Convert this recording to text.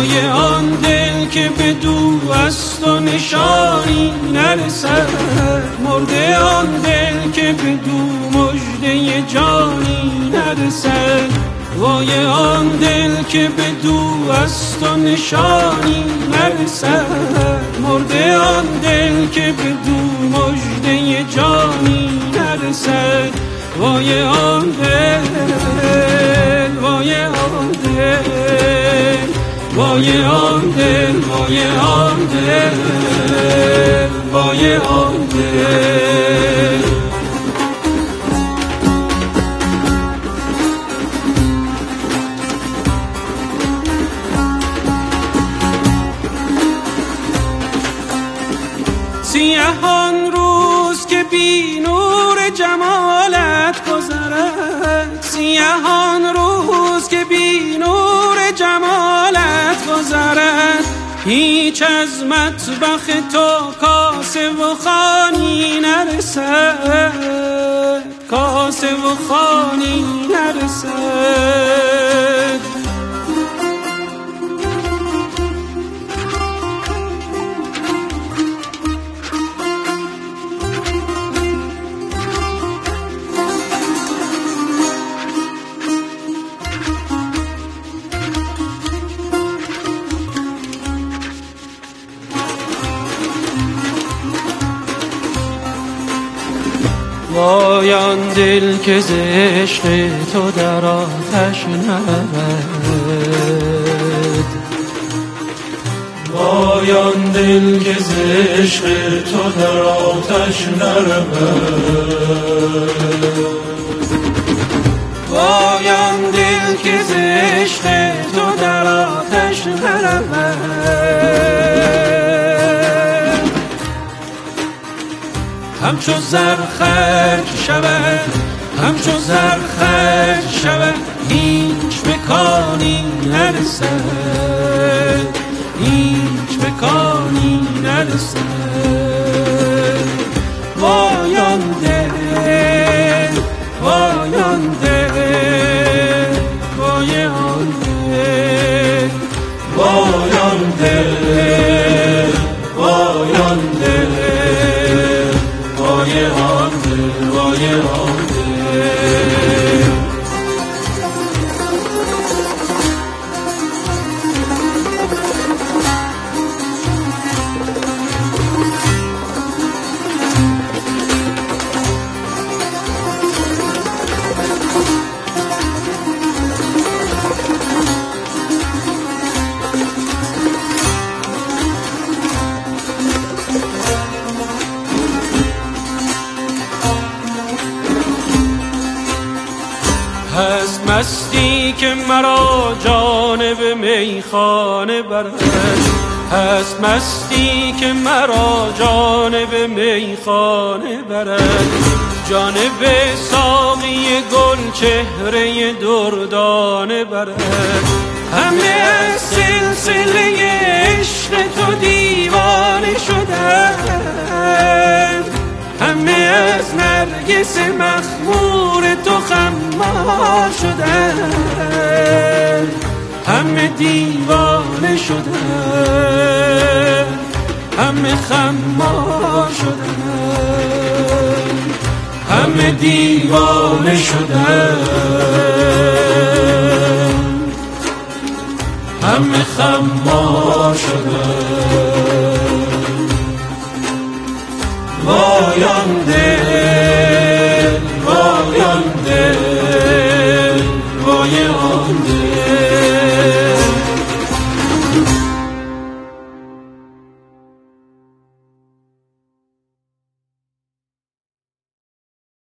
وای آن دل که به دو است و نشانی نرسد، مرده آن دل که به دو مژده جانی نرسد. وای آن دل که به دو است و نشانی نرسد، مرده آن دل که به دو مژده جانی نرسد. وای آن دل، وای آن دل، وای آن دل، وای آن دل، وای آن دل. سیاهان روز که بی نور جمالت گذرد، سیاهان روز که بی نور جمالت گذرد، هیچ از مطبخ تو کاسه و خوانی نرسد، کاسه و خوانی نرسد. وای آن دل که ز عشق تو در آتش نرود، وای آن دل که ز عشق تو در آتش نرود، وای آن دل که ز عشق تو در آتش نرود. همچو زر خرج شود، همچو زر خرج شود، هیچ مکانی نرسد، هیچ مکانی نرسد. وای آن دل، وای آن دل، وای آن دل، وای آن دل، وای آن دل، وای آن دل، وای آن دل. هست مستی که مرا جانب میخانه برد، هست مستی که مرا جانب میخانه برد، جانب ساقی گل چهره دردانه برد. همه از سلسله عشق تو دیوانه شدند، همه از نرگس مخمور تو خمار شدند، همه دیوانه شدند، همه خمار شدند، همه دیوانه شدند، همه خمار شدند.